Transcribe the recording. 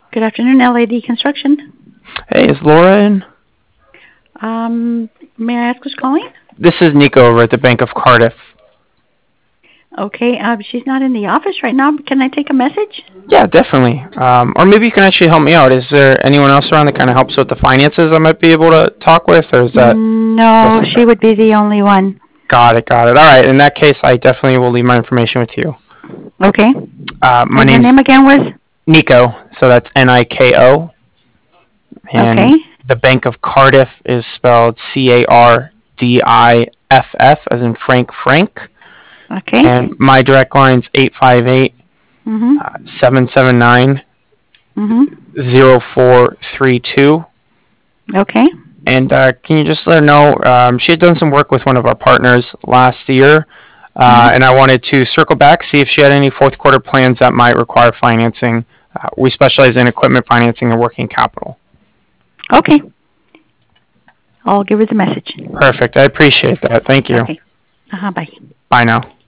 Good afternoon, LAD Construction. Hey, is Laura in? May I ask who's calling? This is Nico over at the Bank of Cardiff. Okay, she's not in the office right now. Can I take a message? Yeah, definitely. Or maybe you can actually help me out. Is there anyone else around that kind of helps with the finances I might be able to talk with, or is that? No, she would be the only one. Got it, got it. All right, in that case, I definitely will leave my information with you. Okay. My And your name's name again was? Nico, so that's Niko. And Okay. the Bank of Cardiff is spelled Cardiff, as in Frank. Okay. And my direct line's 858 Mm-hmm. 779 Mm-hmm. 0432. Okay. And can you just let her know she had done some work with one of our partners last year, and I wanted to circle back, see if she had any fourth quarter plans that might require financing. We specialize in equipment financing and working capital. Okay. I'll give her the message. Perfect. I appreciate that. Thank you. Okay. Bye. Bye now.